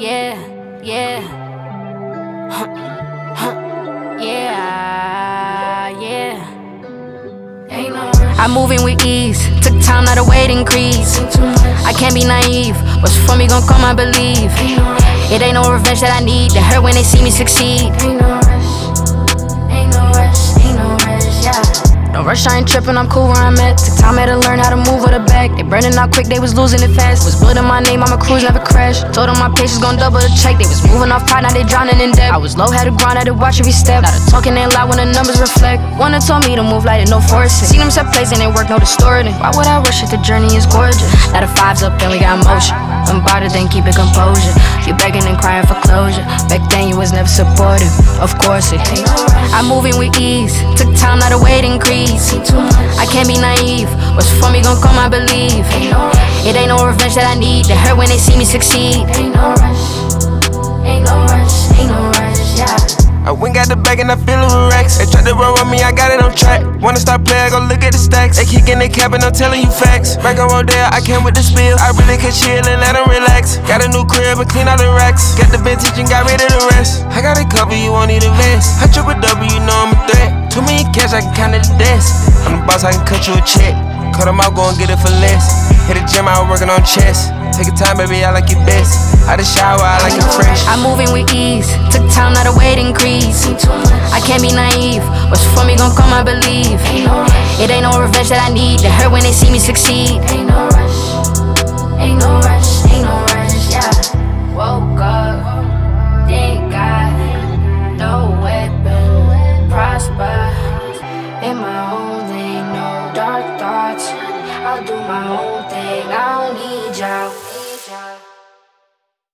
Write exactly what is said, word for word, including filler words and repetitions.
yeah, yeah. Huh, huh, yeah, yeah. Ain't no rush. I'm moving with ease, took time, not a weight increase. I can't be naive, what's for me gon' come, I believe. It ain't no revenge that I need, they hurt when they see me succeed. Ain't no rush, ain't no rush, ain't no rush, yeah. No rush, I ain't trippin', I'm cool where I'm at. Took time had to learn how to move with a back. They burning out quick, they was losing it fast. Was blood in my name, I'ma cruise, never crash. Told them my patience gon' double the check. They was moving off pride, now they drowning in debt. I was low, had to grind, had to watch every step. Now the talking ain't loud when the numbers reflect. One that told me to move light and no forcing. Seen them set plays and they work, no distorting. Why would I rush it? The journey is gorgeous. Now the five's up and we got motion. I'm bothered, then keep it composure. You begging and crying for closure. Back then you was never supportive. Of course it ain't. I'm moving with ease. Took time, not a weight increase. I can't be naive. What's for me gon' come, I believe. It ain't no revenge that I need. They hurt when they see me succeed. Ain't no rush, ain't no rush, ain't no rush, yeah. I went got the bag and I feel it with racks. They tried to run with me, I got it on track. Wanna start playing, go look at the stacks. They kicking the cap and I'm telling you facts. Back on Rodale, I came with the spill. I really could chill and let them relax. Got a new crib and clean all the racks. Got the vintage and got rid of the rest. I got a cover, you won't need a vest. I triple double, you know I'm a threat. Too many cash, I can count to the desk. I'm the boss, I can cut you a check. Cut them out, go and get it for less. Hit the gym, I was working on chest. Take your time, baby, I like it best. Out the shower, I like it fresh. I'm moving with ease, took time, not a weight increase. I can't be naive, what's for me gon' come, I believe. It ain't no revenge that I need, they hurt when they see me succeed. Ain't no rush, ain't no rush, ain't no rush, yeah. Woke up, thank God, no weapon, prosper. In my own lane, no dark thoughts. I'll do my own thing, I don't need y'all.